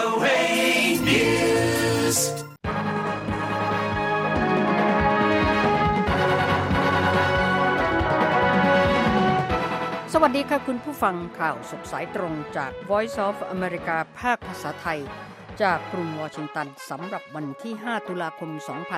VOA News สวัสดีค่ะคุณผู้ฟังข่าวสดสายตรงจาก Voice of America ภาคภาษาไทยจากกรุงวอชิงตันสำหรับวันที่5ตุลาคม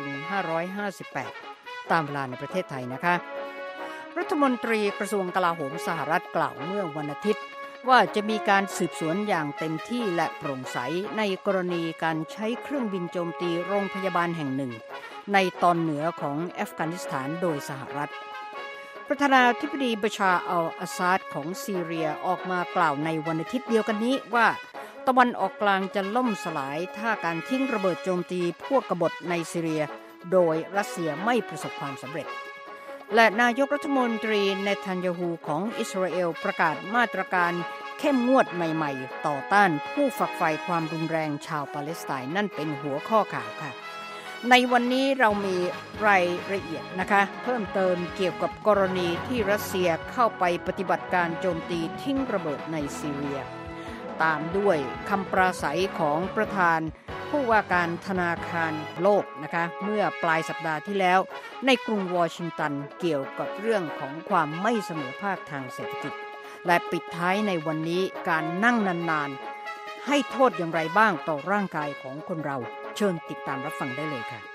2558ตามเวลาในประเทศไทยนะคะรัฐมนตรีกระทรวงกลาโหมสหรัฐกล่าวเมื่อวันอาทิตย์ว่าจะมีการสืบสวนอย่างเต็มที่และโปร่งใสในกรณีการใช้เครื่องบินโจมตีโรงพยาบาลแห่งหนึ่งในตอนเหนือของอัฟกานิสถานโดยสหรัฐประธานาธิบดีบัชาร์อัลอาซาดของซีเรียออกมากล่าวในวันอาทิตย์เดียวกันนี้ว่าตะวันออกกลางจะล่มสลายถ้าการทิ้งระเบิดโจมตีพวกกบฏในซีเรียโดยรัสเซียไม่ประสบความสำเร็จและนายกรัฐมนตรีเนทันยาฮูของอิสราเอลประกาศมาตรการเข้มงวดใหม่ๆต่อต้านผู้ฝักใฝ่ความรุนแรงชาวปาเลสไตน์นั่นเป็นหัวข้อข่าวค่ะในวันนี้เรามีรายละเอียดนะคะเพิ่มเติมเกี่ยวกับกรณีที่รัสเซียเข้าไปปฏิบัติการโจมตีทิ้งระเบิดในซีเรียตามด้วยคำปราศัยของประธานผู้ว่าการธนาคารโลกนะคะเมื่อปลายสัปดาห์ที่แล้วในกรุงวอชิงตันเกี่ยวกับเรื่องของความไม่เสมอภาคทางเศรษฐกิจและปิดท้ายในวันนี้การนั่งนานๆให้โทษอย่างไรบ้างต่อร่างกายของคนเราเชิญติดตามรับฟังได้เลยค่ะ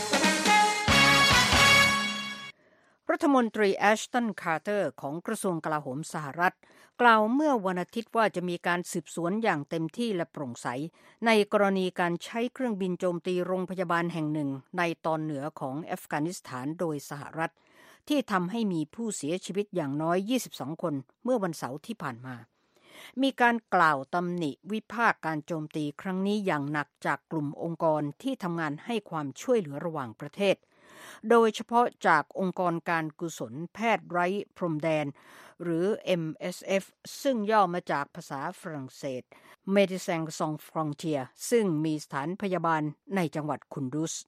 รัฐมนตรีแอชตันคาร์เตอร์ของกระทรวงกลาโหมสหรัฐกล่าวเมื่อวันอาทิตย์ว่าจะมีการสืบสวนอย่างเต็มที่และโปร่งใสในกรณีการใช้เครื่องบินโจมตีโรงพยาบาลแห่งหนึ่งในตอนเหนือของอัฟกานิสถานโดยสหรัฐที่ทำให้มีผู้เสียชีวิตอย่างน้อย22คนเมื่อวันเสาร์ที่ผ่านมามีการกล่าวตำหนิวิพากษ์การโจมตีครั้งนี้อย่างหนักจากกลุ่มองค์กรที่ทำงานให้ความช่วยเหลือระหว่างประเทศโดยเฉพาะจากองค์กรการกุศลแพทย์ไร้พรมแดนหรือ MSF ซึ่งย่อมาจากภาษาฝรั่งเศส Médecins Sans Frontières ซึ่งมีสถานพยาบาลในจังหวัดคุนดุส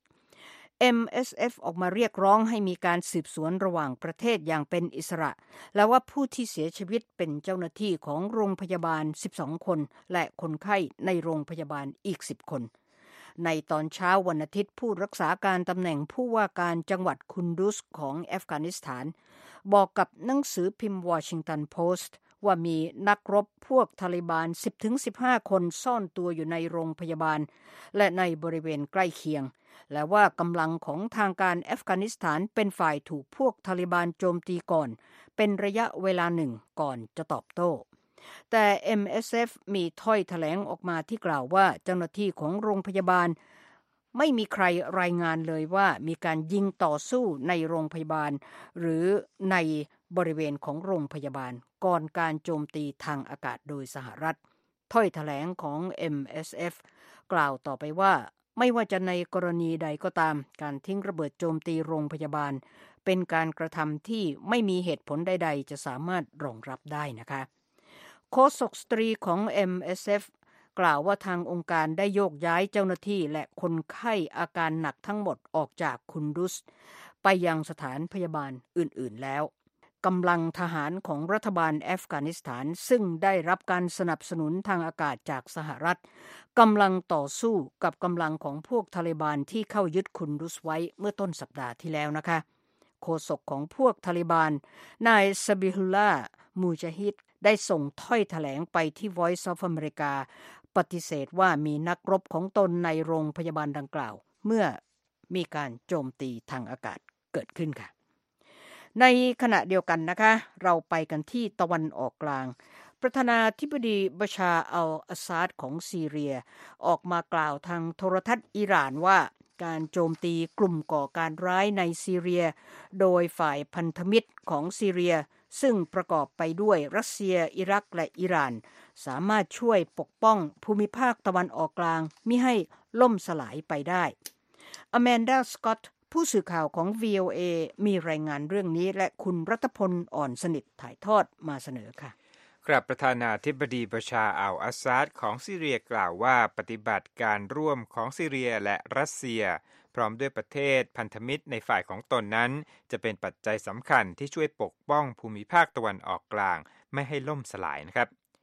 MSF ออกมาเรียกร้องให้มีการสืบสวนระหว่างประเทศอย่างเป็นอิสระและว่าผู้ที่เสียชีวิตเป็นเจ้าหน้าที่ของโรงพยาบาล12คนและคนไข้ในโรงพยาบาลอีก10คนในตอนเช้าวันอาทิตย์ผู้รักษาการตำแหน่งผู้ว่าการจังหวัดคุนดุสของอัฟกานิสถานบอกกับหนังสือพิมพ์วอชิงตันโพสต์ว่ามีนักรบพวกทาลิบาน 10-15 คนซ่อนตัวอยู่ในโรงพยาบาลและในบริเวณใกล้เคียงและว่ากำลังของทางการอัฟกานิสถานเป็นฝ่ายถูกพวกทาลิบานโจมตีก่อนเป็นระยะเวลาหนึ่งก่อนจะตอบโต้แต่ MSF มีถ้อยแถลงออกมาที่กล่าวว่าเจ้าหน้าที่ของโรงพยาบาลไม่มีใครรายงานเลยว่ามีการยิงต่อสู้ในโรงพยาบาลหรือในบริเวณของโรงพยาบาลก่อนการโจมตีทางอากาศโดยสหรัฐถ้อยแถลงของ MSF กล่าวต่อไปว่าไม่ว่าจะในกรณีใดก็ตามการทิ้งระเบิดโจมตีโรงพยาบาลเป็นการกระทำที่ไม่มีเหตุผลใดๆจะสามารถรองรับได้นะคะโฆษกสตรีของ MSF กล่าวว่าทางองค์การได้โยกย้ายเจ้าหน้าที่และคนไข้อาการหนักทั้งหมดออกจากคุนดุสไปยังสถานพยาบาลอื่นๆแล้วกำลังทหารของรัฐบาลอัฟกานิสถานซึ่งได้รับการสนับสนุนทางอากาศจากสหรัฐกำลังต่อสู้กับกำลังของพวกทาลิบานที่เข้ายึดคุนดุสไว้เมื่อต้นสัปดาห์ที่แล้วนะคะโฆษกของพวกทาลิบานนายซาบิฮุลลาห์มูจาฮิดได้ส่งถ้อยแถลงไปที่ Voice of America ปฏิเสธว่ามีนักรบของตนในโรงพยาบาลดังกล่าวเมื่อมีการโจมตีทางอากาศเกิดขึ้นค่ะในขณะเดียวกันนะคะเราไปกันที่ตะวันออกกลางประธานาธิบดีบัชาร์อัลอาซาดของซีเรียออกมากล่าวทางโทรทัศน์อิหร่านว่าการโจมตีกลุ่มก่อการร้ายในซีเรียโดยฝ่ายพันธมิตรของซีเรียซึ่งประกอบไปด้วยรัสเซียอิรักและอิหร่านสามารถช่วยปกป้องภูมิภาคตะวันออกกลางมิให้ล่มสลายไปได้อแมนดาสกอตผู้สื่อข่าวของ VOA มีรายงานเรื่องนี้และคุณรัตพลอ่อนสนิทถ่ายทอดมาเสนอค่ะครับประธานาธิบดีบัชาร์อัลอาซาดของซีเรียกล่าวว่าปฏิบัติการร่วมของซีเรียและรัสเซียพร้อมด้วยประเทศพันธมิตรในฝ่ายของตนนั้นจะเป็นปัจจัยสำคัญที่ช่วยปกป้องภูมิภาคตะวันออกกลางไม่ให้ล่มสลายนะครับ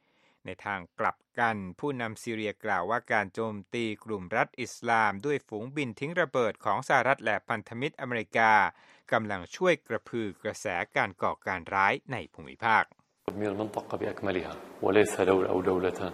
ในทางกลับกันผู้นำซีเรียกล่าวว่าการโจมตีกลุ่มรัฐอิสลามด้วยฝูงบินทิ้งระเบิดของสหรัฐและพันธมิตรอเมริกากำลังช่วยกระพือกระแสการก่อการร้ายในภูมิภาค من المنطقة بأكملها وليس دولة أو دولتان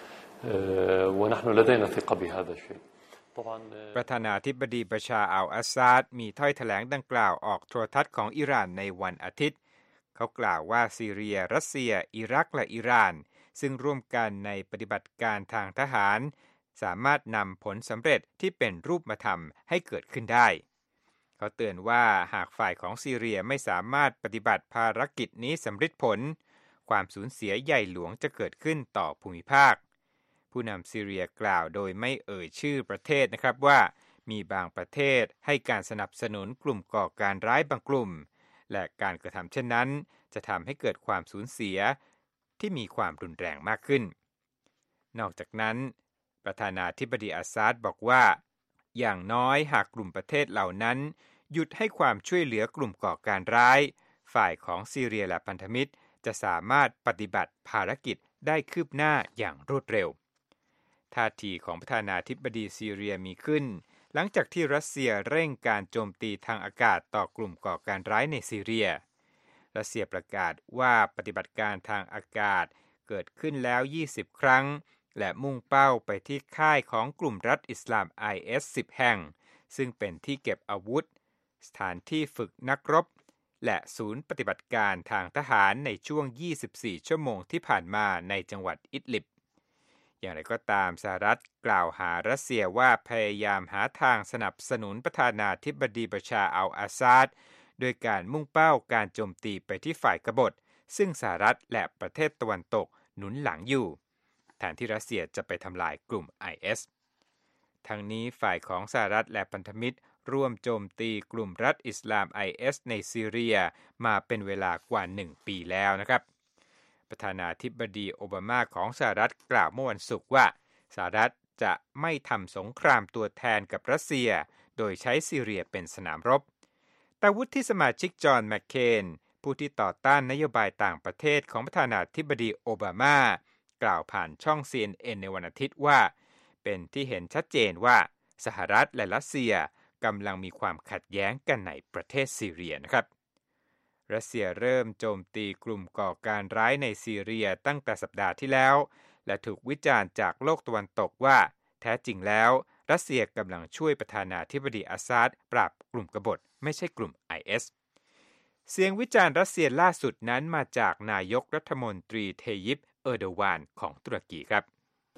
ونحن لدينا ثقة بهذا الشيء ประธานาธิบดีบัชาร์อัลอาซาดมีถ้อยแถลงดังกล่าวออกโทรทัศน์ของอิหร่านในวันอาทิตย์เขากล่าวว่าซีเรียรัสเซียอิรักและอิหร่านซึ่งร่วมกันในปฏิบัติการทางทหารสามารถนำผลสำเร็จที่เป็นรูปธรรมให้เกิดขึ้นได้เขาเตือนว่าหากฝ่ายของซีเรียไม่สามารถปฏิบัติภารกิจนี้สำเร็จผลความสูญเสียใหญ่หลวงจะเกิดขึ้นต่อภูมิภาคผู้นำซีเรียกล่าวโดยไม่เอ่ยชื่อประเทศนะครับว่ามีบางประเทศให้การสนับสนุนกลุ่มก่อการร้ายบางกลุ่มและการกระทำเช่นนั้นจะทำให้เกิดความสูญเสียที่มีความรุนแรงมากขึ้นนอกจากนั้นประธานาธิบดีอาซาดบอกว่าอย่างน้อยหากกลุ่มประเทศเหล่านั้นหยุดให้ความช่วยเหลือกลุ่มก่อการร้ายฝ่ายของซีเรียและพันธมิตรจะสามารถปฏิบัติภารกิจได้คืบหน้าอย่างรวดเร็วท่าทีของประธานาธิบดีซีเรียมีขึ้นหลังจากที่รัสเซียเร่งการโจมตีทางอากาศต่อกลุ่มก่อการร้ายในซีเรียรัสเซียประกาศว่าปฏิบัติการทางอากาศเกิดขึ้นแล้ว20ครั้งและมุ่งเป้าไปที่ค่ายของกลุ่มรัฐอิสลาม IS 10 แห่งซึ่งเป็นที่เก็บอาวุธสถานที่ฝึกนักรบและศูนย์ปฏิบัติการทางทหารในช่วง24ชั่วโมงที่ผ่านมาในจังหวัดอิดลิบอย่างไรก็ตามสหรัฐกล่าวหารัสเซียว่าพยายามหาทางสนับสนุนประธานาธิบดีบัชาร์อัลอาซาดโดยการมุ่งเป้าการโจมตีไปที่ฝ่ายกบฏซึ่งสหรัฐและประเทศตะวันตกหนุนหลังอยู่แทนที่รัสเซียจะไปทำลายกลุ่ม IS ทั้งนี้ฝ่ายของสหรัฐและพันธมิตรร่วมโจมตีกลุ่มรัฐอิสลาม IS ในซีเรียมาเป็นเวลากว่า1ปีแล้วนะครับประธานาธิบดีโอบามาของสหรัฐกล่าวเมื่อวันศุกร์ว่าสหรัฐจะไม่ทำสงครามตัวแทนกับรัสเซียโดยใช้ซีเรียเป็นสนามรบแต่วุฒิสมาชิกจอห์นแมคเคนผู้ที่ต่อต้านนโยบายต่างประเทศของประธานาธิบดีโอบามากล่าวผ่านช่อง CNN ในวันอาทิตย์ว่าเป็นที่เห็นชัดเจนว่าสหรัฐและรัสเซียกำลังมีความขัดแย้งกันในประเทศซีเรียนะครับรัสเซียเริ่มโจมตีกลุ่มก่อการร้ายในซีเรียตั้งแต่สัปดาห์ที่แล้วและถูกวิจารณ์จากโลกตะวันตกว่าแท้จริงแล้วรัสเซียกำลังช่วยประธานาธิบดีอาซาดปราบกลุ่มกบฏไม่ใช่กลุ่ม IS เสียงวิจารณ์รัสเซียล่าสุดนั้นมาจากนายกรัฐมนตรีเทยิปเออร์โดวานของตุรกีครับ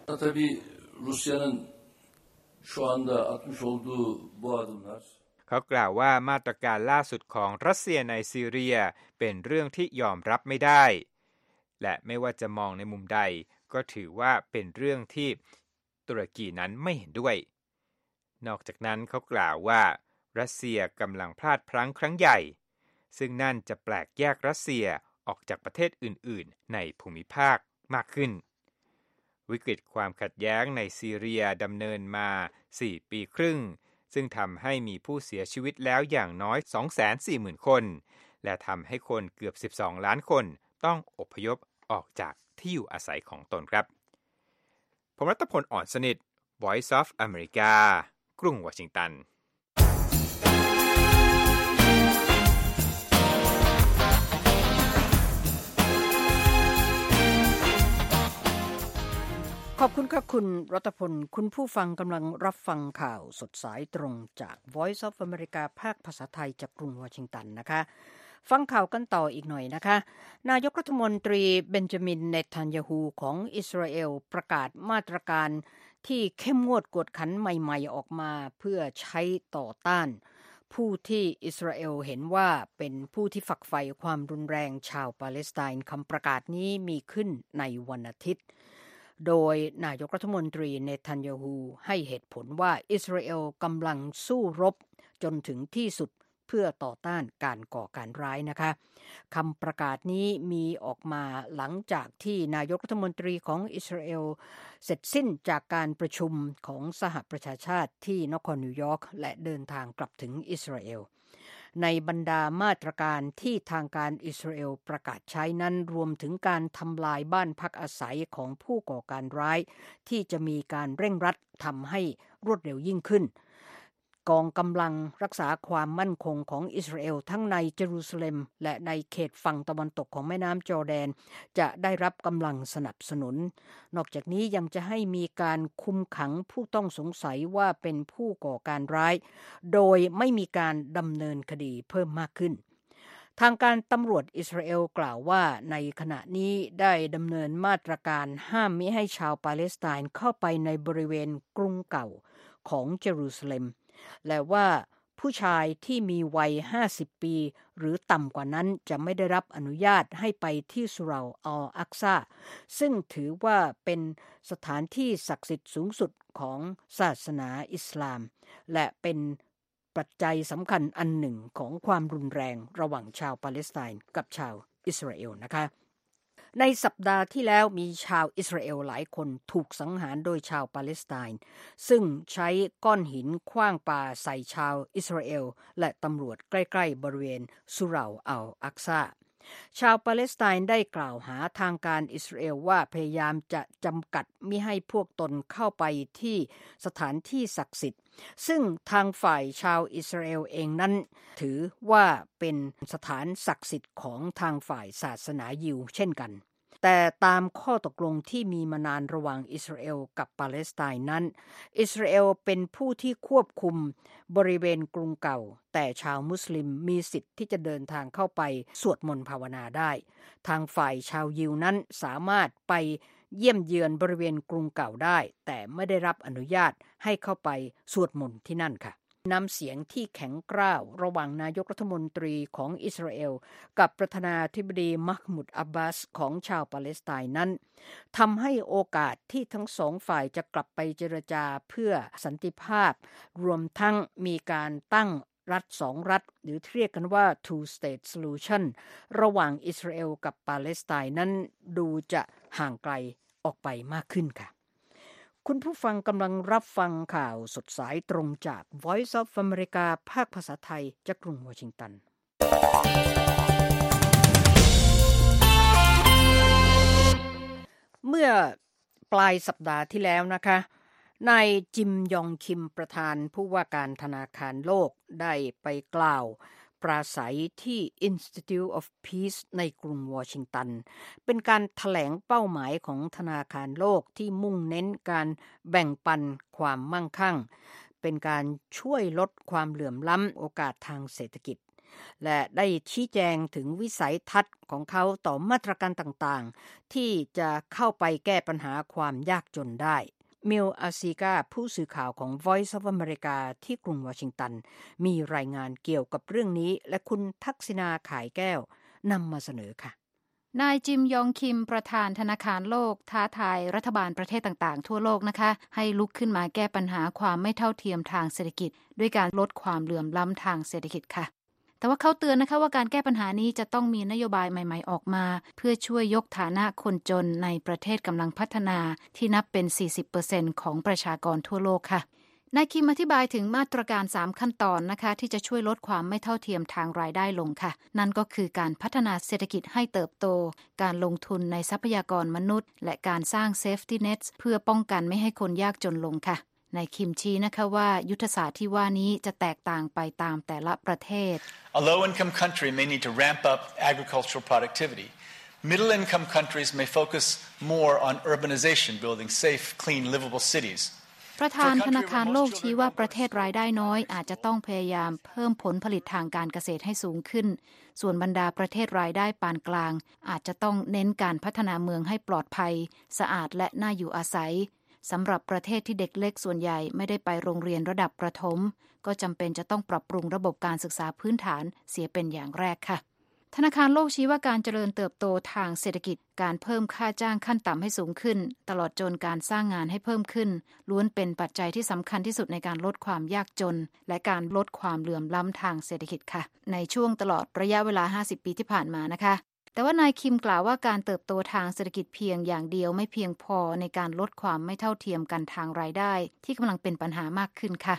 เขากล่าวว่ามาตรการล่าสุดของรัสเซียในซีเรียเป็นเรื่องที่ยอมรับไม่ได้และไม่ว่าจะมองในมุมใดก็ถือว่าเป็นเรื่องที่ตุรกีนั้นไม่เห็นด้วยนอกจากนั้นเขากล่าวว่ารัสเซียกำลังพลาดพลั้งครั้งใหญ่ซึ่งนั่นจะแปลกแยกรัสเซียออกจากประเทศอื่นๆในภูมิภาคมากขึ้นวิกฤตความขัดแย้งในซีเรียดำเนินมา4ปีครึ่งซึ่งทำให้มีผู้เสียชีวิตแล้วอย่างน้อย 240,000 คนและทำให้คนเกือบ12ล้านคนต้องอพยพออกจากที่อยู่อาศัยของตนครับผมรัตพล อ่อนสนิท Voice of America กรุงวอชิงตันขอบคุณค่ะคุณรัตพลคุณผู้ฟังกำลังรับฟังข่าวสดสายตรงจาก Voice of America ภาคภาษาไทยจากกรุงวอชิงตันนะคะฟังข่าวกันต่ออีกหน่อยนะคะนายกรัฐมนตรีเบนจามินเนทันยาฮูของอิสราเอลประกาศมาตรการที่เข้มงวดกวดขันใหม่ๆออกมาเพื่อใช้ต่อต้านผู้ที่อิสราเอลเห็นว่าเป็นผู้ที่ฝักใฝ่ความรุนแรงชาวปาเลสไตน์คำประกาศนี้มีขึ้นในวันอาทิตย์โดยนายกรัฐมนตรีเนทันยาฮูให้เหตุผลว่าอิสราเอลกำลังสู้รบจนถึงที่สุดเพื่อต่อต้านการก่อการร้ายนะคะคำประกาศนี้มีออกมาหลังจากที่นายกรัฐมนตรีของอิสราเอลเสร็จสิ้นจากการประชุมของสหประชาชาติที่นครนิวยอร์กและเดินทางกลับถึงอิสราเอลในบรรดามาตรการที่ทางการอิสราเอลประกาศใช้นั้นรวมถึงการทำลายบ้านพักอาศัยของผู้ก่อการร้ายที่จะมีการเร่งรัดทำให้รวดเร็วยิ่งขึ้นกองกำลังรักษาความมั่นคงของอิสราเอลทั้งในเยรูซาเล็มและในเขตฝั่งตะวันตกของแม่น้ำจอร์แดนจะได้รับกำลังสนับสนุนนอกจากนี้ยังจะให้มีการคุมขังผู้ต้องสงสัยว่าเป็นผู้ก่อการร้ายโดยไม่มีการดำเนินคดีเพิ่มมากขึ้นทางการตำรวจอิสราเอลกล่าวว่าในขณะนี้ได้ดำเนินมาตรการห้ามมิให้ชาวปาเลสไตน์เข้าไปในบริเวณกรุงเก่าของเยรูซาเล็มและว่าผู้ชายที่มีวัย50ปีหรือต่ำกว่านั้นจะไม่ได้รับอนุญาตให้ไปที่สุเหร่าอัลอักซาซึ่งถือว่าเป็นสถานที่ศักดิ์สิทธิ์สูงสุดของศาสนาอิสลามและเป็นปัจจัยสำคัญอันหนึ่งของความรุนแรงระหว่างชาวปาเลสไตน์กับชาวอิสราเอลนะคะในสัปดาห์ที่แล้วมีชาวอิสราเอลหลายคนถูกสังหารโดยชาวปาเลสไตน์ซึ่งใช้ก้อนหินขว้างปาใส่ชาวอิสราเอลและตำรวจใกล้ๆบริเวณสุเหร่าอัลอักซาชาวปาเลสไตน์ได้กล่าวหาทางการอิสราเอลว่าพยายามจะจำกัดมิให้พวกตนเข้าไปที่สถานที่ศักดิ์สิทธิ์ซึ่งทางฝ่ายชาวอิสราเอลเองนั้นถือว่าเป็นสถานศักดิ์สิทธิ์ของทางฝ่ายศาสนายิวเช่นกันแต่ตามข้อตกลงที่มีมานานระหว่างอิสราเอลกับปาเลสไตน์นั้นอิสราเอลเป็นผู้ที่ควบคุมบริเวณกรุงเก่าแต่ชาวมุสลิมมีสิทธิ์ที่จะเดินทางเข้าไปสวดมนต์ภาวนาได้ทางฝ่ายชาวยิวนั้นสามารถไปเยี่ยมเยือนบริเวณกรุงเก่าได้แต่ไม่ได้รับอนุญาตให้เข้าไปสวดมนต์ที่นั่นค่ะน้ำเสียงที่แข็งกร้าวระหว่างนายกรัฐมนตรีของอิสราเอลกับประธานาธิบดีมัฮมุดอับบาสของชาวปาเลสไตน์นั้นทำให้โอกาสที่ทั้งสองฝ่ายจะกลับไปเจรจาเพื่อสันติภาพรวมทั้งมีการตั้งรัฐสองรัฐหรือเรียกกันว่า two state solution ระหว่างอิสราเอลกับปาเลสไตน์นั้นดูจะห่างไกลออกไปมากขึ้นค่ะคุณผู้ฟังกำลังรับฟังข่าวสดสายตรงจาก Voice of America ภาคภาษาไทยจากกรุงวอชิงตันเมื่อปลายสัปดาห์ที่แล้วนะคะนายจิมยองคิมประธานผู้ว่าการธนาคารโลกได้ไปกล่าวปราศัยที่ Institute of Peace ในกรุงวอชิงตันเป็นการแถลงเป้าหมายของธนาคารโลกที่มุ่งเน้นการแบ่งปันความมั่งคั่งเป็นการช่วยลดความเหลื่อมล้ำโอกาสทางเศรษฐกิจและได้ชี้แจงถึงวิสัยทัศน์ของเขาต่อมาตรการต่างๆที่จะเข้าไปแก้ปัญหาความยากจนได้มิลอาซิกาผู้สื่อข่าวของ Voice of America ที่กรุงวอชิงตันมีรายงานเกี่ยวกับเรื่องนี้และคุณทักษิณาข่ายแก้วนำมาเสนอค่ะนายจิมยองคิมประธานธนาคารโลกท้าทายรัฐบาลประเทศต่างๆทั่วโลกนะคะให้ลุกขึ้นมาแก้ปัญหาความไม่เท่าเทียมทางเศรษฐกิจด้วยการลดความเหลื่อมล้ำทางเศรษฐกิจค่ะแต่ว่าเขาเตือนนะคะว่าการแก้ปัญหานี้จะต้องมีนโยบายใหม่ๆออกมาเพื่อช่วยยกฐานะคนจนในประเทศกำลังพัฒนาที่นับเป็น 40% ของประชากรทั่วโลกค่ะนายคิมอธิบายถึงมาตรการ3ขั้นตอนนะคะที่จะช่วยลดความไม่เท่าเทียมทางรายได้ลงค่ะนั่นก็คือการพัฒนาเศรษฐกิจให้เติบโตการลงทุนในทรัพยากรมนุษย์และการสร้างเซฟตี้เน็ตเพื่อป้องกันไม่ให้คนยากจนลงค่ะนายคิมชี้นะคะว่ายุทธศาสตร์ที่ว่านี้จะแตกต่างไปตามแต่ละประเทศ A low-income country may need to ramp up agricultural productivity. Middle-income countries may focus more on urbanization, building safe, clean, livable cities. ประธานธนาคารโลกชี้ว่าประเทศรายได้น้อยอาจจะต้องพยายามเพิ่มผลผลิตทางการเกษตรให้สูงขึ้นส่วนบรรดาประเทศรายได้ปานกลางอาจจะต้องเน้นการพัฒนาเมืองให้ปลอดภัยสะอาดและน่าอยู่อาศัยสำหรับประเทศที่เด็กเล็กส่วนใหญ่ไม่ได้ไปโรงเรียนระดับประถมก็จำเป็นจะต้องปรับปรุงระบบการศึกษาพื้นฐานเสียเป็นอย่างแรกค่ะธนาคารโลกชี้ว่าการเจริญเติบโตทางเศรษฐกิจการเพิ่มค่าจ้างขั้นต่ำให้สูงขึ้นตลอดจนการสร้างงานให้เพิ่มขึ้นล้วนเป็นปัจจัยที่สำคัญที่สุดในการลดความยากจนและการลดความเหลื่อมล้ำทางเศรษฐกิจค่ะในช่วงตลอดระยะเวลา50ปีที่ผ่านมานะคะแต่ว่านายคิมกล่าวว่าการเติบโตทางเศรษฐกิจเพียงอย่างเดียวไม่เพียงพอในการลดความไม่เท่าเทียมกันทางรายได้ที่กำลังเป็นปัญหามากขึ้นค่ะ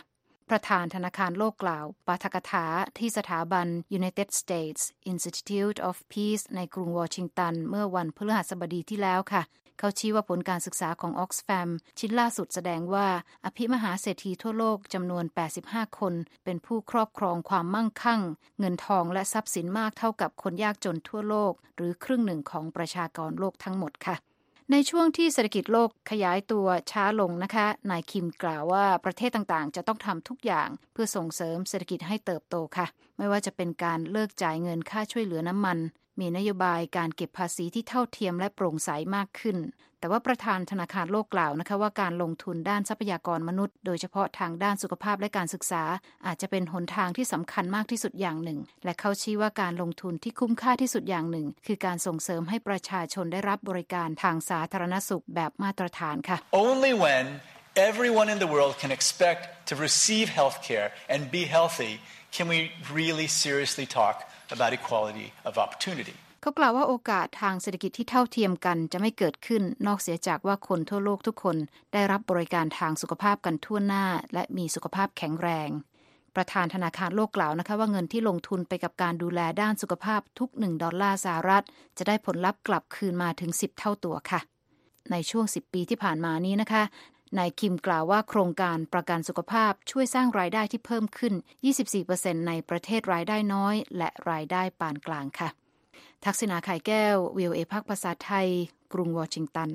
ประธานธนาคารโลกกล่าวปาฐกถาที่สถาบัน United States Institute of Peace ในกรุงวอชิงตันเมื่อวันพฤหัสบดีที่แล้วค่ะเขาชี้ว่าผลการศึกษาของ Oxfam ชิ้นล่าสุดแสดงว่าอภิมหาเศรษฐีทั่วโลกจำนวน85คนเป็นผู้ครอบครองความมั่งคั่งเงินทองและทรัพย์สินมากเท่ากับคนยากจนทั่วโลกหรือครึ่งหนึ่งของประชากรโลกทั้งหมดค่ะในช่วงที่เศรษฐกิจโลกขยายตัวช้าลงนะคะนายคิมกล่าวว่าประเทศต่างๆจะต้องทำทุกอย่างเพื่อส่งเสริมเศรษฐกิจให้เติบโตค่ะไม่ว่าจะเป็นการเลิกจ่ายเงินค่าช่วยเหลือน้ำมันมีนโยบายการเก็บภาษีที่เท่าเทียมและโปร่งใสมากขึ้นแต่ว่าประธานธนาคารโลกกล่าวนะคะว่าการลงทุนด้านทรัพยากรมนุษย์โดยเฉพาะทางด้านสุขภาพและการศึกษาอาจจะเป็นหนทางที่สำคัญมากที่สุดอย่างหนึ่งและเขาชี้ว่าการลงทุนที่คุ้มค่าที่สุดอย่างหนึ่งคือการส่งเสริมให้ประชาชนได้รับบริการทางสาธารณสุขแบบมาตรฐานค่ะ Only when everyone in the world can expect to receive health care and be healthy can we really seriously talk about equality of opportunity เขากล่าวว่าโอกาสทางเศรษฐกิจที่เท่าเทียมกันจะไม่เกิดขึ้นนอกเสียจากว่าคนทั่วโลกทุกคนได้รับบริการทางสุขภาพกันทั่วหน้าและมีสุขภาพแข็งแรงประธานธนาคารโลกกล่าวนะคะว่าเงินที่ลงทุนไปกับการดูแลด้านสุขภาพทุก$1จะได้ผลลัพธ์กลับคืนมาถึง10เท่าตัวค่ะในช่วง10ปีที่ผ่านมานี้นะคะนายคิมกล่าวว่าโครงการประกันสุขภาพช่วยสร้างรายได้ที่เพิ่มขึ้น 24% ในประเทศรายได้น้อยและรายได้ปานกลางค่ะทักษิณาไข่แก้ว VOA ภาคภาษาไทยกรุงวอชิงตัน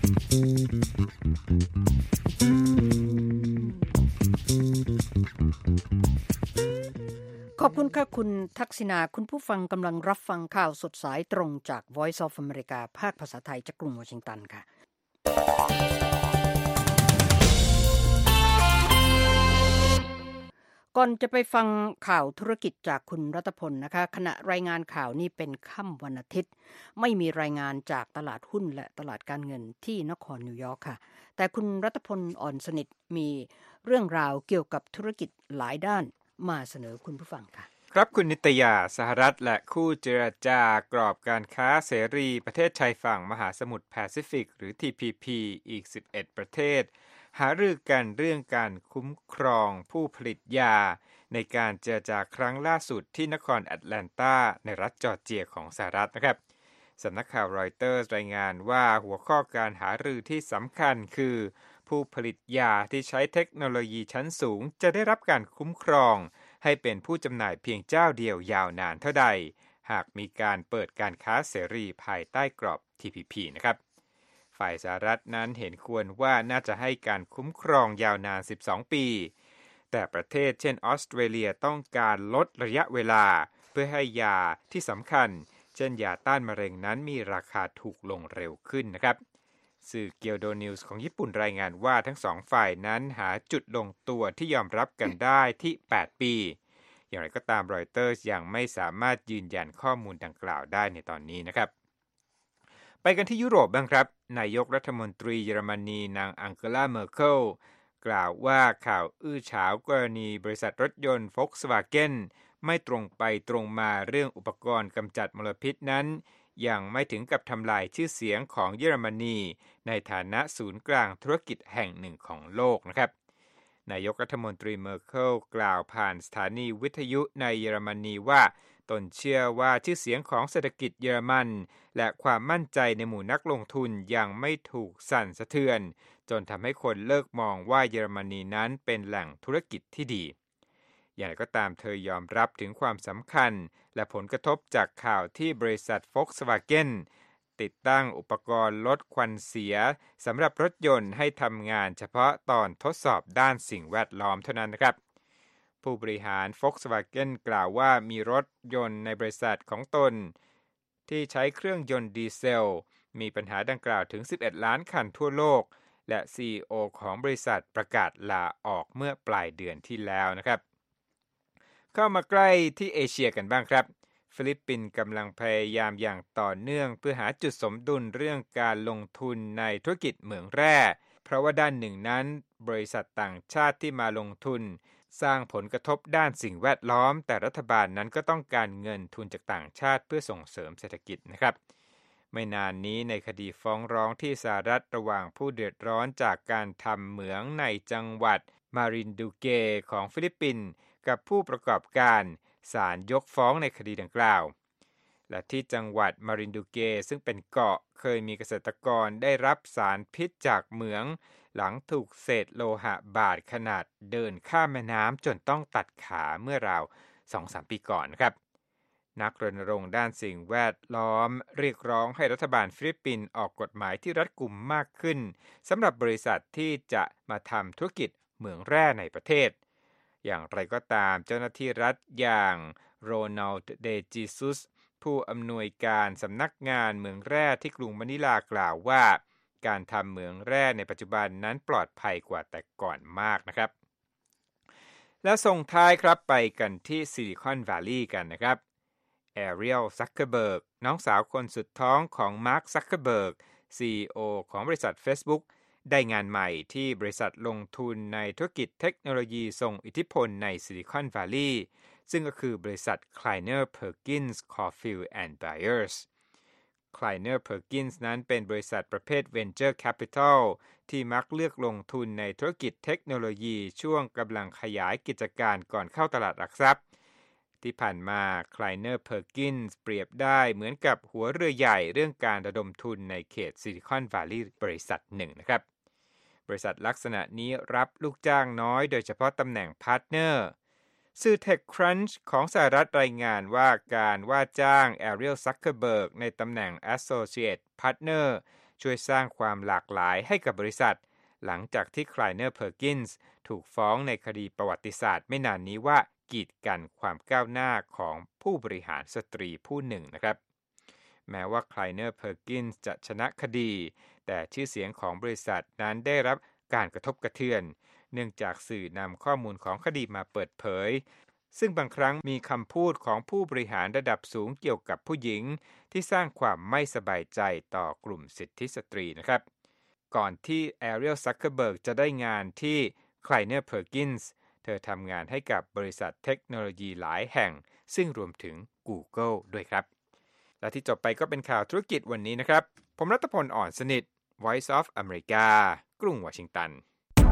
ขอบคุณค่ะคุณทักษิณาคุณผู้ฟังกำลังรับฟังข่าวสดสายตรงจาก Voice of America ภาคภาษาไทยจากกรุงวอชิงตันค่ะก่อนจะไปฟังข่าวธุรกิจจากคุณรัตพลนะคะขณะรายงานข่าวนี้เป็นค่ำวันอาทิตย์ไม่มีรายงานจากตลาดหุ้นและตลาดการเงินที่นครนิวยอร์กค่ะแต่คุณรัตพลอ่อนสนิทมีเรื่องราวเกี่ยวกับธุรกิจหลายด้านมาเสนอคุณผู้ฟังค่ะครับคุณนิตยาสหรัฐและคู่เจรจากรอบการค้าเสรีประเทศชายฝั่งมหาสมุทรแปซิฟิกหรือ TPP อีก11ประเทศหารือกันเรื่องการคุ้มครองผู้ผลิตยาในการเจรจาครั้งล่าสุดที่นครแอตแลนตาในรัฐจอร์เจียของสหรัฐนะครับสำนักข่าวรอยเตอร์สรายงานว่าหัวข้อการหารือที่สำคัญคือผู้ผลิตยาที่ใช้เทคโนโลยีชั้นสูงจะได้รับการคุ้มครองให้เป็นผู้จำหน่ายเพียงเจ้าเดียวยาวนานเท่าใดหากมีการเปิดการค้าเสรีภายใต้กรอบ TPP นะครับฝ่ายสหรัฐนั้นเห็นควรว่าน่าจะให้การคุ้มครองยาวนาน12ปีแต่ประเทศเช่นออสเตรเลียต้องการลดระยะเวลาเพื่อให้ยาที่สำคัญเช่นยาต้านมะเร็งนั้นมีราคาถูกลงเร็วขึ้นนะครับสื่อเกียวโดนิวส์ของญี่ปุ่นรายงานว่าทั้งสองฝ่ายนั้นหาจุดลงตัวที่ยอมรับกันได้ที่8ปีอย่างไรก็ตามรอยเตอร์ยังไม่สามารถยืนยันข้อมูลดังกล่าวได้ในตอนนี้นะครับไปกันที่ยุโรปบ้างครับนายกรัฐมนตรีเยอรมนีนางอังเกลาเมอร์เคิลกล่าวว่าข่าวอื้อฉาวกรณีบริษัทรถยนต์ Volkswagen ไม่ตรงไปตรงมาเรื่องอุปกรณ์กำจัดมลพิษนั้นยังไม่ถึงกับทำลายชื่อเสียงของเยอรมนีในฐานะศูนย์กลางธุรกิจแห่งหนึ่งของโลกนะครับนายกรัฐมนตรีเมอร์เคิลกล่าวผ่านสถานีวิทยุในเยอรมนีว่าตนเชื่อว่าชื่อเสียงของเศรษฐกิจเยอรมันและความมั่นใจในหมู่นักลงทุนยังไม่ถูกสั่นสะเทือนจนทำให้คนเลิกมองว่าเยอรมนีนั้นเป็นแหล่งธุรกิจที่ดีอย่างไรก็ตามเธอยอมรับถึงความสำคัญและผลกระทบจากข่าวที่บริษัท Volkswagen ติดตั้งอุปกรณ์ลดควันเสียสำหรับรถยนต์ให้ทำงานเฉพาะตอนทดสอบด้านสิ่งแวดล้อมเท่านั้นนะครับผู้บริหาร Volkswagen กล่าวว่ามีรถยนต์ในบริษัทของตนที่ใช้เครื่องยนต์ดีเซลมีปัญหาดังกล่าวถึง11ล้านคันทั่วโลกและ CEO ของบริษัทประกาศลาออกเมื่อปลายเดือนที่แล้วนะครับเข้ามาใกล้ที่เอเชียกันบ้างครับฟิลิปปินส์กำลังพยายามอย่างต่อเนื่องเพื่อหาจุดสมดุลเรื่องการลงทุนในธุรกิจเหมืองแร่เพราะว่าด้านหนึ่งนั้นบริษัทต่างชาติที่มาลงทุนสร้างผลกระทบด้านสิ่งแวดล้อมแต่รัฐบาลนั้นก็ต้องการเงินทุนจากต่างชาติเพื่อส่งเสริมเศรษฐกิจนะครับไม่นานนี้ในคดีฟ้องร้องที่สหรัฐระหว่างผู้เดือดร้อนจากการทำเหมืองในจังหวัดมารินดูเกของฟิลิปปินส์กับผู้ประกอบการศาลยกฟ้องในคดีดังกล่าวและที่จังหวัดมารินดูเกซึ่งเป็นเกาะเคยมีเกษตรกรได้รับสารพิษจากเหมืองหลังถูกเศษโลหะบาดขนาดเดินข้ามแม่น้ำจนต้องตัดขาเมื่อราว 2-3 ปีก่อนนะครับนักรณรงค์ด้านสิ่งแวดล้อมเรียกร้องให้รัฐบาลฟิลิปปินส์ออกกฎหมายที่รัดกุมมากขึ้นสำหรับบริษัทที่จะมาทำธุรกิจเหมืองแร่ในประเทศอย่างไรก็ตามเจ้าหน้าที่รัฐอย่างโรนัลด์ เดจิซุสผู้อำนวยการสำนักงานเหมืองแร่ที่กรุงมะนิลากล่าวว่าการทำเหมืองแร่ในปัจจุบันนั้นปลอดภัยกว่าแต่ก่อนมากนะครับแล้วส่งท้ายครับไปกันที่ซิลิคอนวัลลีย์กันนะครับแอเรียล ซักเคอร์เบิร์กน้องสาวคนสุดท้องของมาร์ค ซักเคอร์เบิร์ก CEO ของบริษัท Facebook ได้งานใหม่ที่บริษัทลงทุนในธุรกิจเทคโนโลยีทรงอิทธิพลในซิลิคอนวัลลีย์ซึ่งก็คือบริษัท Kleiner Perkins Caufield and Byers Kleiner Perkins นั้นเป็นบริษัทประเภท Venture Capital ที่มักเลือกลงทุนในธุรกิจเทคโนโลยีช่วงกำลังขยายกิจการก่อนเข้าตลาดหลักทรัพย์ที่ผ่านมา Kleiner Perkins เปรียบได้เหมือนกับหัวเรือใหญ่เรื่องการระดมทุนในเขตซิลิคอนวัลลีย์บริษัทหนึ่งนะครับบริษัทลักษณะนี้รับลูกจ้างน้อยโดยเฉพาะตำแหน่งพาร์ทเนอร์สื่อ TechCrunch ของสหรัฐรายงานว่าการว่าจ้างแอเรียล ซักเคอร์เบิร์กในตำแหน่ง Associate Partner ช่วยสร้างความหลากหลายให้กับบริษัทหลังจากที่ Kleiner Perkins ถูกฟ้องในคดีประวัติศาสตร์ไม่นานนี้ว่ากีดกันความก้าวหน้าของผู้บริหารสตรีผู้หนึ่งนะครับแม้ว่า Kleiner Perkins จะชนะคดีแต่ชื่อเสียงของบริษัทนั้นได้รับการกระทบกระเทือนเนื่องจากสื่อนำข้อมูลของคดีมาเปิดเผยซึ่งบางครั้งมีคำพูดของผู้บริหารระดับสูงเกี่ยวกับผู้หญิงที่สร้างความไม่สบายใจต่อกลุ่มสิทธิสตรีนะครับก่อนที่แอเรียล ซักเคอร์เบิร์กจะได้งานที่ Kleiner Perkins เธอทำงานให้กับบริษัทเทคโนโลยีหลายแห่งซึ่งรวมถึง Google ด้วยครับและที่จบไปก็เป็นข่าวธุรกิจวันนี้นะครับผมรัตพล อ่อนสนิท Voice of America กรุงวอชิงตัน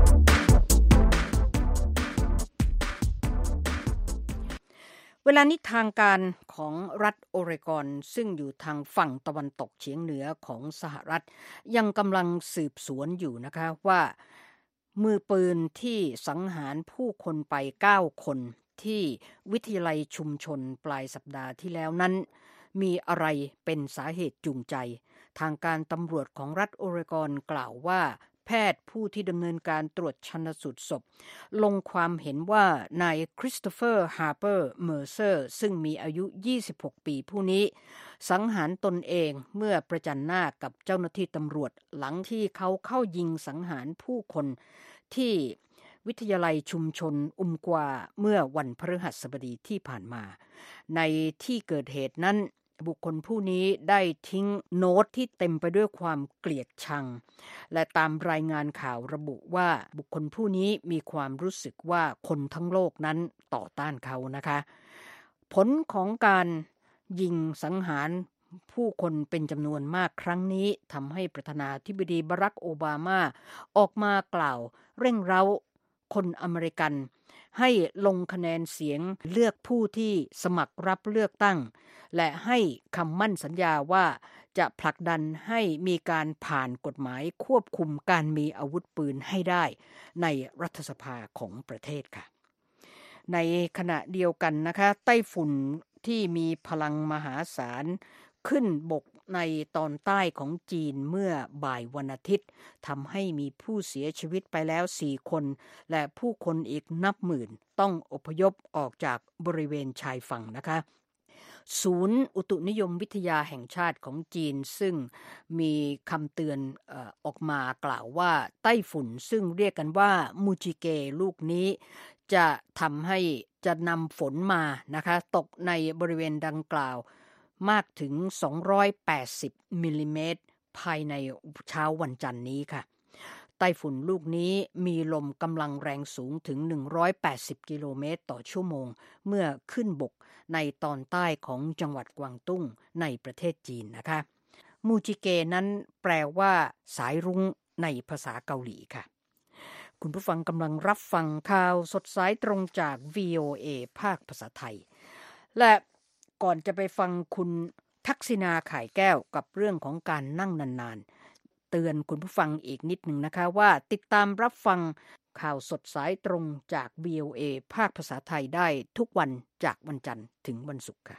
เวลานี้ทางการของรัฐโอเรกอนซึ่งอยู่ทางฝั่งตะวันตกเฉียงเหนือของสหรัฐยังกำลังสืบสวนอยู่นะคะว่ามือปืนที่สังหารผู้คนไป9คนที่วิทยาลัยชุมชนปลายสัปดาห์ที่แล้วนั้นมีอะไรเป็นสาเหตุจูงใจทางการตำรวจของรัฐโอเรกอนกล่าวว่าแพทย์ผู้ที่ดำเนินการตรวจชันสูตรศพลงความเห็นว่านายคริสโตเฟอร์ฮาร์เปอร์เมอร์เซอร์ซึ่งมีอายุ26ปีผู้นี้สังหารตนเองเมื่อประจันหน้ากับเจ้าหน้าที่ตำรวจหลังที่เขาเข้ายิงสังหารผู้คนที่วิทยาลัยชุมชนกวาเมื่อวันพฤหัสบดีที่ผ่านมาในที่เกิดเหตุนั้นบุคคลผู้นี้ได้ทิ้งโน้ตที่เต็มไปด้วยความเกลียดชังและตามรายงานข่าวระบุว่าบุคคลผู้นี้มีความรู้สึกว่าคนทั้งโลกนั้นต่อต้านเขานะคะผลของการยิงสังหารผู้คนเป็นจำนวนมากครั้งนี้ทำให้ประธานาธิบดีบารักโอบามาออกมากล่าวเร่งเร้าคนอเมริกันให้ลงคะแนนเสียงเลือกผู้ที่สมัครรับเลือกตั้งและให้คำมั่นสัญญาว่าจะผลักดันให้มีการผ่านกฎหมายควบคุมการมีอาวุธปืนให้ได้ในรัฐสภาของประเทศค่ะในขณะเดียวกันนะคะไต้ฝุ่นที่มีพลังมหาศาลขึ้นบกในตอนใต้ของจีนเมื่อบ่ายวันอาทิตย์ทำให้มีผู้เสียชีวิตไปแล้ว4คนและผู้คนอีกนับหมื่นต้องอพยพออกจากบริเวณชายฝั่งนะคะศูนย์อุตุนิยมวิทยาแห่งชาติของจีนซึ่งมีคำเตือนออกมากล่าวว่าไต้ฝุ่นซึ่งเรียกกันว่ามูจิเกลูกนี้จะทำให้จะนำฝนมานะคะตกในบริเวณดังกล่าวมากถึง280มิลลิเมตรภายในเช้าวันจันทร์นี้ค่ะไต้ฝุ่นลูกนี้มีลมกำลังแรงสูงถึง180กิโลเมตรต่อชั่วโมงเมื่อขึ้นบกในตอนใต้ของจังหวัดกวางตุ้งในประเทศจีนนะคะมูจิเกนั้นแปลว่าสายรุ้งในภาษาเกาหลีค่ะคุณผู้ฟังกำลังรับฟังข่าวสดสายตรงจาก VOA ภาคภาษาไทยและก่อนจะไปฟังคุณทักษิณาข่ายแก้วกับเรื่องของการนั่งนานๆเตือนคุณผู้ฟังอีกนิดหนึ่งนะคะว่าติดตามรับฟังข่าวสดสายตรงจาก VOA ภาคภาษาไทยได้ทุกวันจากวันจันทร์ถึงวันศุกร์ค่ะ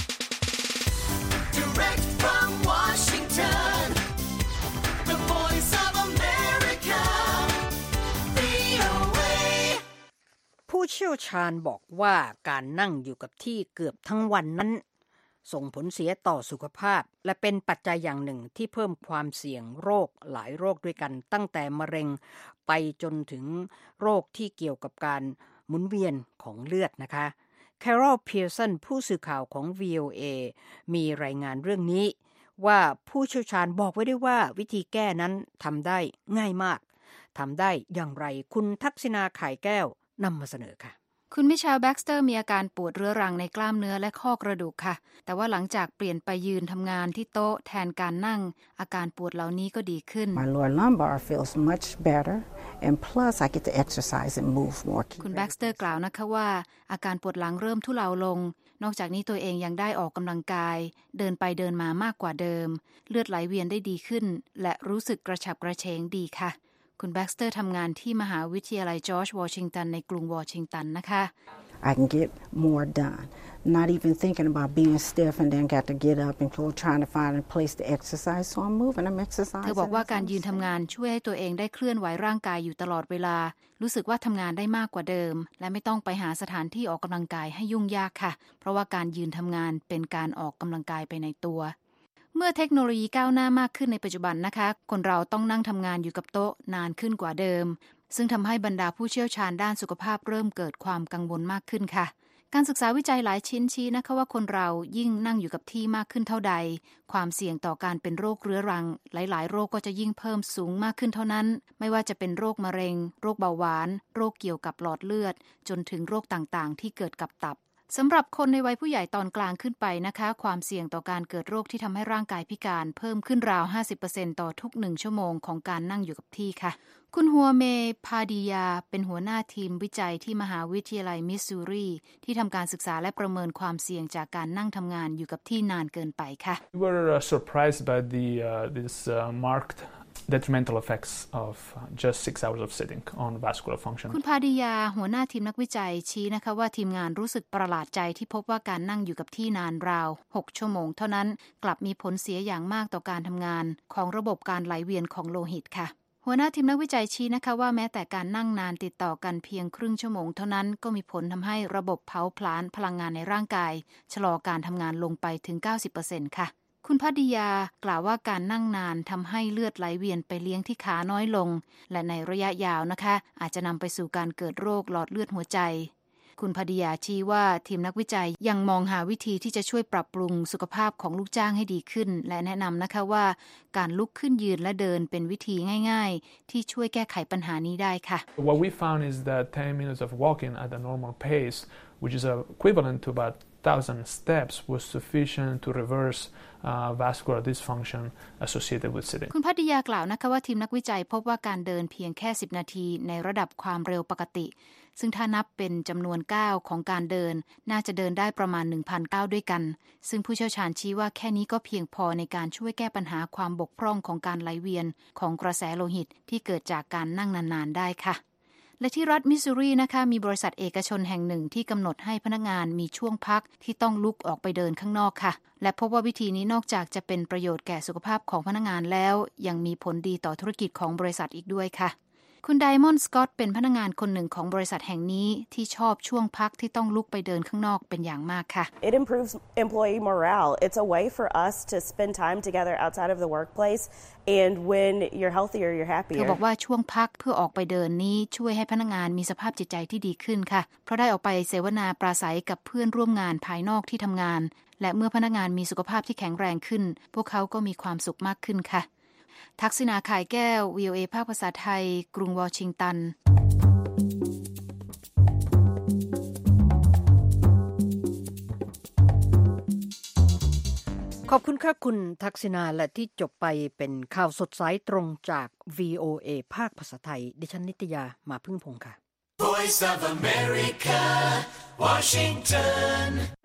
Direct from Washington, the voice of America, VOA. ผู้เชี่ยวชาญบอกว่าการนั่งอยู่กับที่เกือบทั้งวันนั้นส่งผลเสียต่อสุขภาพและเป็นปัจจัยอย่างหนึ่งที่เพิ่มความเสี่ยงโรคหลายโรคด้วยกันตั้งแต่มะเร็งไปจนถึงโรคที่เกี่ยวกับการหมุนเวียนของเลือดนะคะ Carol Pearson ผู้สื่อข่าวของ VOA มีรายงานเรื่องนี้ว่าผู้เชี่ยวชาญบอกไว้ด้วยว่าวิธีแก้นั้นทำได้ง่ายมากทำได้อย่างไรคุณทักษิณาข่ายแก้วนำมาเสนอค่ะคุณมิเชลแบ็กสเตอร์มีอาการปวดเรื้อรังในกล้ามเนื้อและข้อกระดูกค่ะแต่ว่าหลังจากเปลี่ยนไปยืนทำงานที่โต๊ะแทนการนั่งอาการปวดเหล่านี้ก็ดีขึ้น My lower lumbar feels much better and plus I get to exercise and move more คุณแบ็กสเตอร์กล่าวนะคะว่าอาการปวดหลังเริ่มทุเลาลงนอกจากนี้ตัวเองยังได้ออกกำลังกายเดินไปเดินมามากกว่าเดิมเลือดไหลเวียนได้ดีขึ้นและรู้สึกกระฉับกระเฉงดีค่ะคุณแบ็กสเตอร์ทำงานที่มหาวิทยาลัยจอร์จวอชิงตันในกรุงวอชิงตันนะคะ I can get more done not even thinking about being stiff and then got to get up and go trying to find a place to exercise so I'm moving I'm exercising เธอบอกว่าการยืนทำงานช่วยให้ตัวเองได้เคลื่อนไหวร่างกายอยู่ตลอดเวลารู้สึกว่าทำงานได้มากกว่าเดิมและไม่ต้องไปหาสถานที่ออกกำลังกายให้ยุ่งยากค่ะเพราะว่าการยืนทำงานเป็นการออกกำลังกายไปในตัวเมื่อเทคโนโลยีก้าวหน้ามากขึ้นในปัจจุบันนะคะคนเราต้องนั่งทำงานอยู่กับโต๊ะนานขึ้นกว่าเดิมซึ่งทำให้บรรดาผู้เชี่ยวชาญด้านสุขภาพเริ่มเกิดความกังวลมากขึ้นค่ะการศึกษาวิจัยหลายชิ้นชี้นะคะว่าคนเรายิ่งนั่งอยู่กับที่มากขึ้นเท่าใดความเสี่ยงต่อการเป็นโรคเรื้อรังหลายๆโรคก็จะยิ่งเพิ่มสูงมากขึ้นเท่านั้นไม่ว่าจะเป็นโรคมะเร็งโรคเบาหวานโรคเกี่ยวกับหลอดเลือดจนถึงโรคต่างๆที่เกิดกับตับสำหรับคนในวัยผู้ใหญ่ตอนกลางขึ้นไปนะคะความเสี่ยงต่อการเกิดโรคที่ทำให้ร่างกายพิการเพิ่มขึ้นราว 50% ต่อทุก1ชั่วโมงของการนั่งอยู่กับที่ค่ะคุณฮัวเมพาดิยาเป็นหัวหน้าทีมวิจัยที่มหาวิทยาลัยมิสซูรีที่ทำการศึกษาและประเมินความเสี่ยงจากการนั่งทำงานอยู่กับที่นานเกินไปค่ะ We were surprised by this marked detrimental effects of just 6 hours of sitting on vascular function คุณพาดิยาหัวหน้าทีมนักวิจัยชี้นะคะว่าทีมงานรู้สึกประหลาดใจที่พบว่าการนั่งอยู่กับที่นานราว6ชั่วโมงเท่านั้นกลับมีผลเสียอย่างมากต่อการทำงานของระบบการไหลเวียนของโลหิตค่ะหัวหน้าทีมนักวิจัยชี้นะคะว่าแม้แต่การนั่งนานติดต่อกันเพียงครึ่งชั่วโมงเท่านั้นก็มีผลทำให้ระบบเผาผลาญพลังงานในร่างกายชะลอการทำงานลงไปถึง 90% ค่ะคุณพดิยากล่าวว่าการนั่งนานทำให้เลือดไหลเวียนไปเลี้ยงที่ขาน้อยลงและในระยะยาวนะคะอาจจะนำไปสู่การเกิดโรคหลอดเลือดหัวใจคุณพดิยาชี้ว่าทีมนักวิจัยยังมองหาวิธีที่จะช่วยปรับปรุงสุขภาพของลูกจ้างให้ดีขึ้นและแนะนำนะคะว่าการลุกขึ้นยืนและเดินเป็นวิธีง่ายๆที่ช่วยแก้ไขปัญหานี้ได้ค่ะ What we found is that 10 minutes of walking at a normal pace which is equivalent to about 1,000 steps was sufficient to reverse vascular dysfunction associated with sitting คุณพดิยากล่าวนะคะว่าทีมนักวิจัยพบว่าการเดินเพียงแค่10นาทีในระดับความเร็วปกติซึ่งถ้านับเป็นจำนวนก้าวของการเดินน่าจะเดินได้ประมาณ 1,000 ก้าวด้วยกันซึ่งผู้เชี่ยวชาญชี้ว่าแค่นี้ก็เพียงพอในการช่วยแก้ปัญหาความบกพร่องของการไหลเวียนของกระแสโลหิตที่เกิดจากการนั่งนานๆได้ค่ะและที่รัฐมิสซูรีนะคะมีบริษัทเอกชนแห่งหนึ่งที่กำหนดให้พนักงานมีช่วงพักที่ต้องลุกออกไปเดินข้างนอกค่ะและพบว่าวิธีนี้นอกจากจะเป็นประโยชน์แก่สุขภาพของพนักงานแล้วยังมีผลดีต่อธุรกิจของบริษัทอีกด้วยค่ะคุณไดมอนด์สกอตเป็นพนักงานคนหนึ่งของบริษัทแห่งนี้ที่ชอบช่วงพักที่ต้องลุกไปเดินข้างนอกเป็นอย่างมากค่ะ It improves employee morale. It's a way for us to spend time together outside of the workplace and when you're healthier you're happier. เธอบอกว่าช่วงพักเพื่อออกไปเดินนี้ช่วยให้พนักงานมีสภาพจิตใจที่ดีขึ้นค่ะเพราะได้ออกไปเสวนาปราศัยกับเพื่อนร่วมงานภายนอกที่ทำงานและเมื่อพนักงานมีสุขภาพที่แข็งแรงขึ้นพวกเขาก็มีความสุขมากขึ้นค่ะทักษิณาข่ายแก้ว VOA ภาคภาษาไทยกรุงวอชิงตันขอบคุณค่ะคุณทักษิณาและที่จบไปเป็นข่าวสดสายตรงจาก VOA ภาคภาษาไทยดิฉันนิตยามาพึ่งพงษ์ค่ะ Voice of America, Washington